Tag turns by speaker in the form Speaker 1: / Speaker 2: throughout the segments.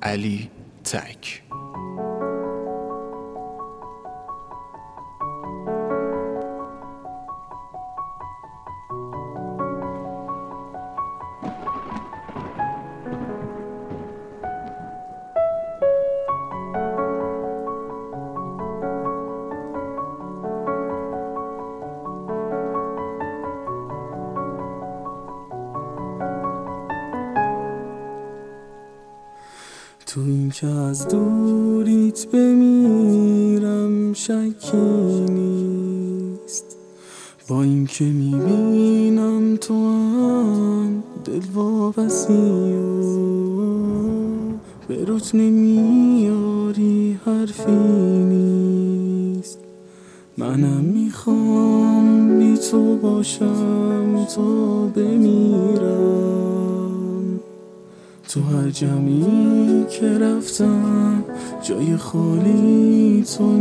Speaker 1: علی تک.
Speaker 2: تو این که از دوریت بمیرم شکی نیست، با این که میبینم تو هم دل وابسی و به روت نمیاری حرفی نیست. منم میخوام بی تو باشم تا بمیرم، تو هر جمعی که رفتم جای خالی تو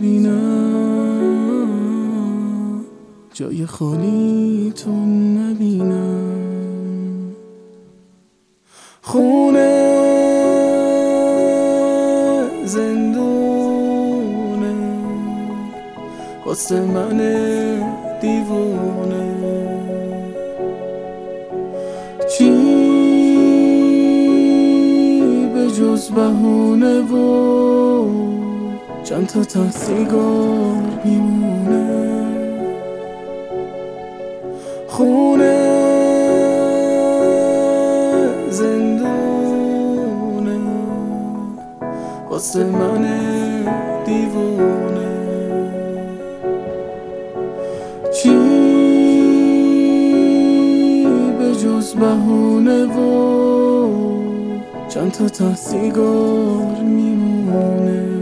Speaker 2: نبینم، جای خالی تو نبینم. خونه زندونه واسه من دیوونه، چی جز بهونه و چند تا ته سیگار میمونه. خونه زندونه واسه من دیوونه، چی به جز بهونه و چند تا ته سیگار میمونه.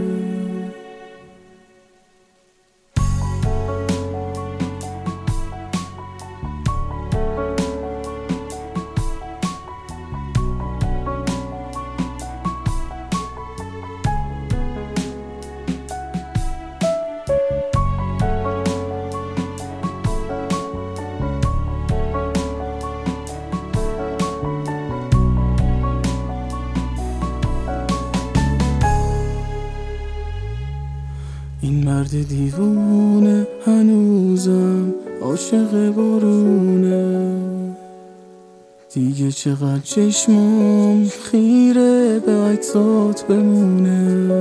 Speaker 2: این مرد دیوونه هنوزم عاشق بارونه، دیگه چقدر چشمام خیره به عکسات بمونه.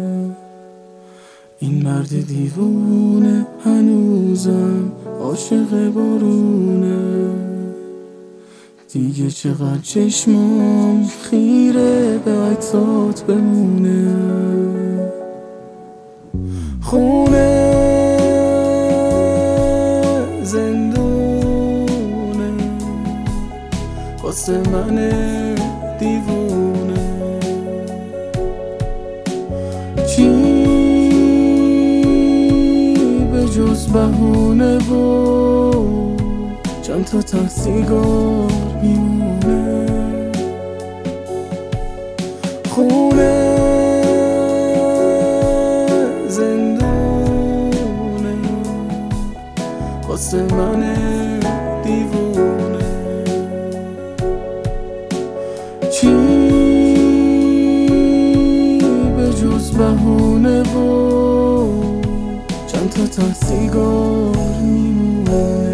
Speaker 2: این مرد دیوونه هنوزم عاشق بارونه، دیگه چقدر چشمام خیره به عکسات بمونه. خونه زندونه واسه من دیوونه، چی به جز بهونه و چند تا ته سیگار میمونه. خونه واسه من دیوونه، چی به جز بهونه و چند تا ته سیگار میمونه.